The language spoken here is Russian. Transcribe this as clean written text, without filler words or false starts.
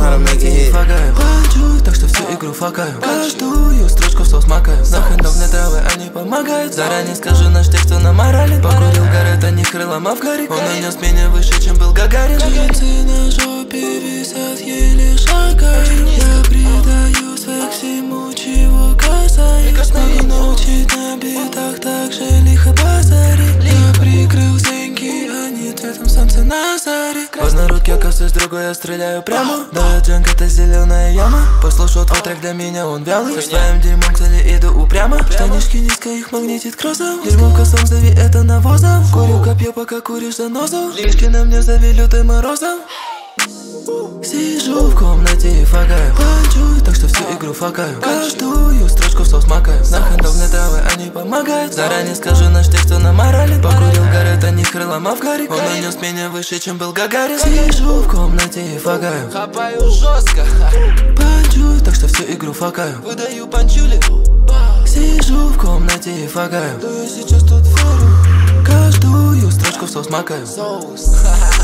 to make it hit. Факаю, плачу, так что всю игру факаю. Каждую строчку в соус макаю. На хендов мне травы, они помогают. Заранее скажу наш текст, что на морали. Покурил город, а не крылом, а в горе. Он унес меня выше, чем был Гагарин. Джинсы на жопе висят, еле шагаю. Я придаю всему, чего касаюсь. Могу научить на битах так же лихо базарить. Я прикрыл зеньки, они цветом солнца на заре. Поздно руки, оказываюсь, другой я стреляю прямо. Да, джанг, это зеленая яма. Послушал твой трек, для меня он вялый. Со своим дерьмом к цели иду упрямо. Штанишки низко, их магнитит кроссом. Дерьмом косом зови это навозом. Курю копье, пока куришь занозу. Лишки на мне зови лютым морозом. Сижу в комнате и факаю. Плачу, так что всю игру факаю. Каждую строчку в соус макаю. На хендов мне травы, они помогают. Заранее скажу наш текст, что на морали. Покурил город, а не крылом, а в горе. Он унес меня выше, чем был Гагарин. Сижу в комнате и факаю. Хапаю жестко. Плачу, так что всю игру факаю. Выдаю панчули. Сижу в комнате и факаю. Да я сейчас тут фору. Каждую строчку в соус макаю. Соус.